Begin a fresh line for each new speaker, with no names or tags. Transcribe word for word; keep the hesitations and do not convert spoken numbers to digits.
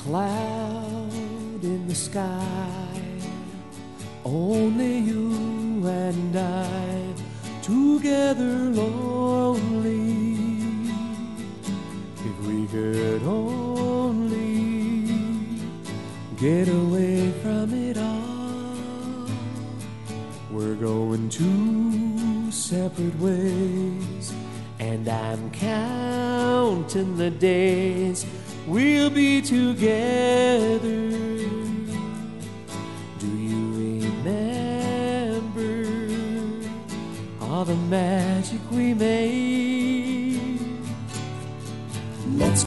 cloud in the sky, only you and I, together lonely. If we could only get away from it all. We're going two separate ways, and I'm counting the days we'll be together. Do you remember all the magic we made?